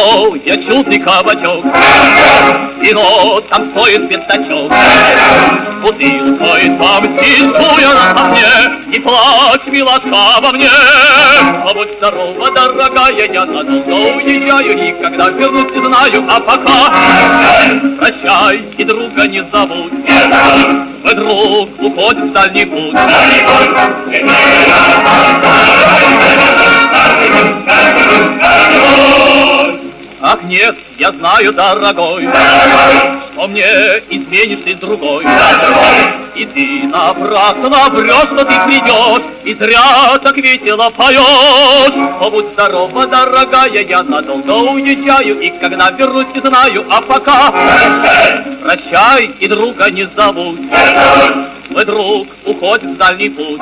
Нашел я чудный кабачок, вино танцует пятачок. Бутылкой помстицу я на мне, не плачь, милашка, обо мне. Будь здорова, дорогая, я надолго уезжаю, никогда вернусь не знаю, а пока прощай и друга не забудь. Мой друг уходит в дальний путь. Ах, нет, я знаю, дорогой, что мне изменишь ты с другой. И ты напрасно врешь, что ты придешь, и зря так весело поешь. О, будь здорова, дорогая, я надолго уезжаю, и когда вернусь, не знаю, а пока прощай и друга не забудь. Мой друг уходит в дальний путь.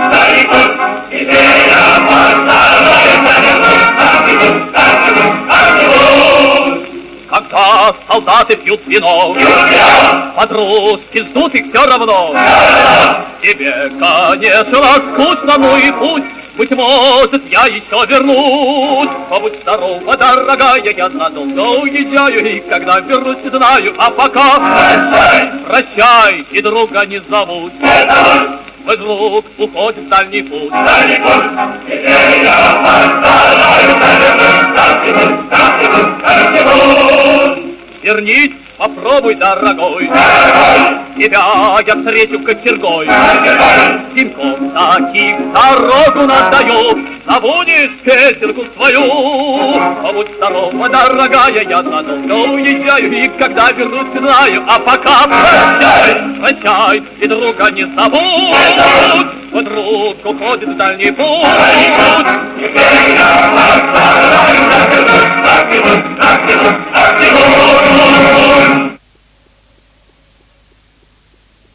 Когда солдаты пьют вино, подружки ждут их все равно. Тебе, конечно, скучно, ну и пусть, быть может, я еще вернусь. Будь здорова, дорогая, я надолго уезжаю, и когда вернусь, не знаю, а пока прощай и друга не забудь. Мой друг уходит в дальний путь. Вернись, попробуй, дорогой, тебя я встречу кочергой. Зимком таким дорогу надаю, забудешь песенку свою. Будь здорова, дорогая, я надолго уезжаю, и когда вернусь, не знаю, а пока прощай, и друга не забудь. Мой друг уходит в дальний путь.